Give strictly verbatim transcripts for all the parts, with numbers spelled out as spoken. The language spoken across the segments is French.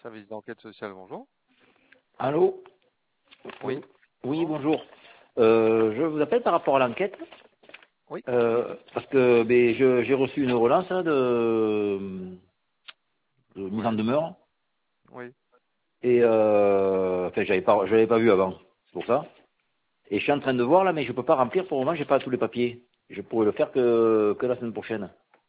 Service d'enquête sociale, bonjour. Allô? Oui. Oui, bonjour. Euh, je vous appelle par rapport à l'enquête, Oui. euh, parce que ben, je- j'ai reçu une relance là, de, de mise en Oui. demeure, Oui. et euh, enfin, j'avais pas, je l'avais pas vu avant, c'est pour ça. Et je suis en train de voir là, mais je peux pas remplir pour le moment, j'ai pas tous les papiers. Je pourrais le faire que, que la semaine prochaine.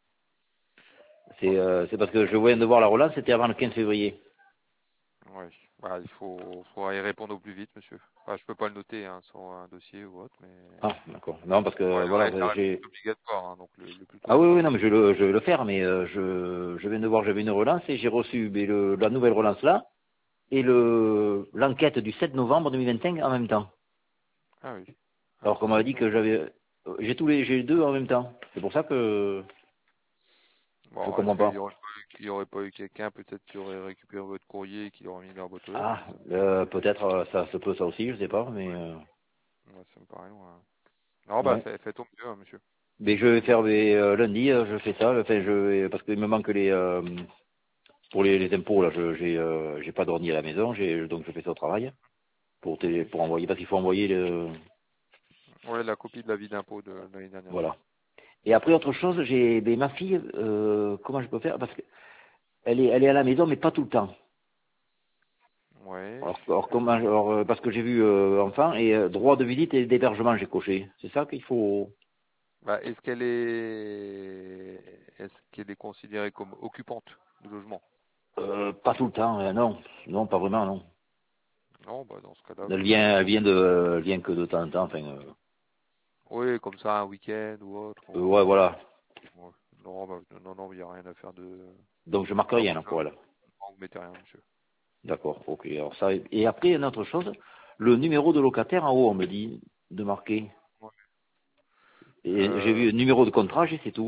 C'est euh, c'est parce que je viens de voir la relance, c'était avant le quinze février. Oui. Bah, il faut, faudra y répondre au plus vite, monsieur. Enfin, je peux pas le noter hein, sur un dossier ou autre, mais Ah, d'accord. Non, parce ouais, que la, voilà, la réponse j'ai. est obligatoire, hein, donc le, le plus tôt Ah vous oui, oui, non, l'envoyez. mais je, le, je vais le faire, mais euh, je, je viens de voir, j'avais une relance et j'ai reçu mais le, la nouvelle relance là et le l'enquête du sept novembre deux mille vingt-cinq en même temps. Ah oui. Ah, Alors qu'on du m'a sept dit que novembre. j'avais, euh, j'ai tous les, j'ai les deux en même temps. C'est pour ça que je Bon, est-ce comprends qu'il pas. y aurait pas eu, qu'il y aurait pas eu quelqu'un peut-être qui aurait récupéré votre courrier et qui l'aurait mis dans la boîte aux lettres? Ah, euh, peut-être euh, ça se peut ça aussi, je sais pas, mais euh, Ouais, ça me paraît loin. Non, bah, ouais. fait- faites au mieux, hein, monsieur. Mais je vais faire mais, euh, lundi, euh, je fais ça. Enfin, je vais- parce qu'il me manque les euh, pour les, les impôts là, je j'ai euh, j'ai pas d'ordi à la maison, j'ai donc je fais ça au travail pour télé, Ok. pour envoyer parce qu'il faut envoyer le Ouais, la copie de l'avis d'impôt de, de l'année dernière. voilà. Et après autre chose, j'ai ben, ma fille, euh, comment je peux faire parce que elle est elle est à la maison mais pas tout le temps. Ouais. Alors, alors, Euh, comment, alors, euh, parce que j'ai vu euh, enfant et euh, droit de visite et d'hébergement j'ai coché. C'est ça qu'il faut. Bah, est-ce qu'elle est, est-ce qu'elle est considérée comme occupante du logement? Euh, pas tout le temps, euh, non, non, pas vraiment, non. Non, bah, dans ce cas-là, Elle vous pouvez vient, elle vient l'envoyer. de, elle vient que de temps en temps. Enfin, euh, Oui, comme ça, un week-end ou autre. euh, ou- ouais, voilà. ouais. Non, bah, non, non, il n'y a rien à faire de. Donc je marque Non, rien moi, là, je... pour elle. non, vous mettez rien, monsieur. D'accord, ok. Alors ça. Et après une autre chose, le numéro de locataire en haut, on me dit de marquer. Ouais. Et j'ai Euh, vu numéro de contrat, j'ai c'est tout.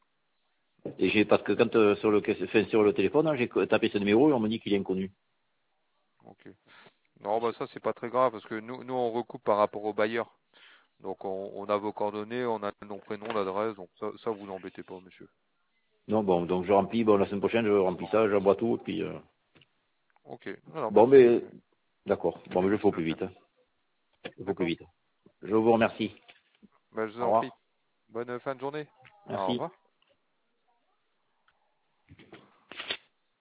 Et j'ai parce que quand euh, sur le enfin, sur le téléphone, hein, j'ai tapé ce numéro et on me dit qu'il est inconnu. ok. Non, bah, ça, c'est pas très grave parce que nous, nous, on recoupe par rapport au bailleur. Donc, on, on a vos coordonnées, on a le nom, prénom, l'adresse. Donc, ça, ça, vous n'embêtez pas, monsieur. Non, bon, donc je remplis, bon, la semaine prochaine, je remplis ça, j'envoie tout, et puis, euh... Ok. Non, non, bah, bon, mais, c'est, d'accord. c'est Bon, mais mieux je comme fais au ça, plus monsieur. vite, hein. Je fais au plus D'accord? vite. Je vous remercie. Bah, je vous Au en prie. revoir. Bonne fin de journée. Au Merci. revoir.